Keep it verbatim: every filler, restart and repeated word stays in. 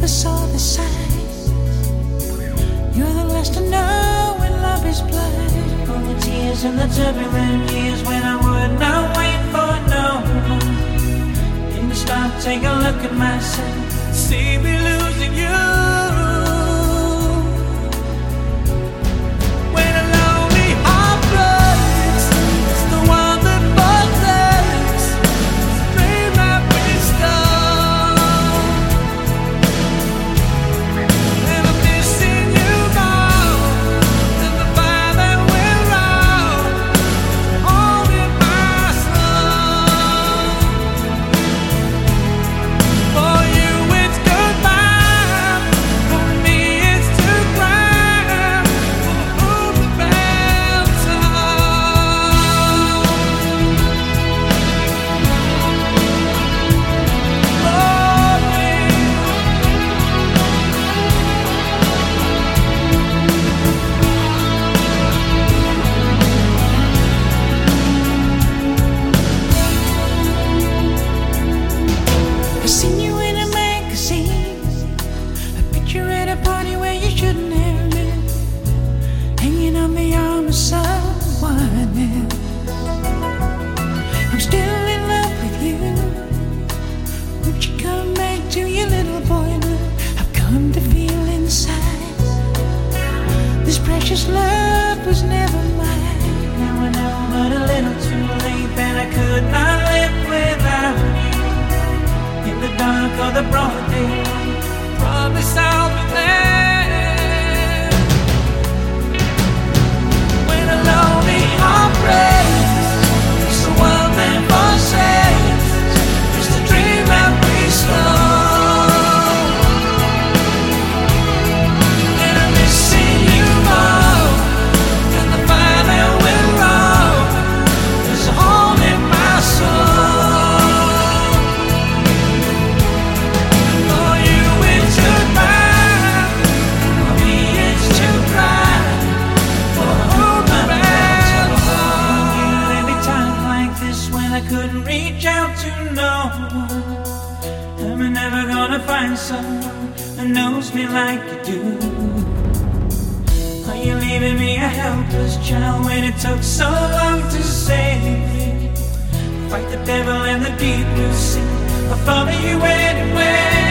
never saw the signs. You're the last to know when love is blind. All the tears and the turbulent years when I would not wait for no one. Then you stop, take a look at myself, see me losing you. I'm still in love with you. Won't you come back to your little boy blue? I've come to feel inside this precious love was never mine. Now I know, but a little too late, that I could not live without you. In the dark or the broad day, promise I'll be there. When a lonely heart breaks, find someone who knows me like you do. Are you leaving me a helpless child when it took so long to save me? Fight the devil in the deep blue sea, I'll follow you anywhere.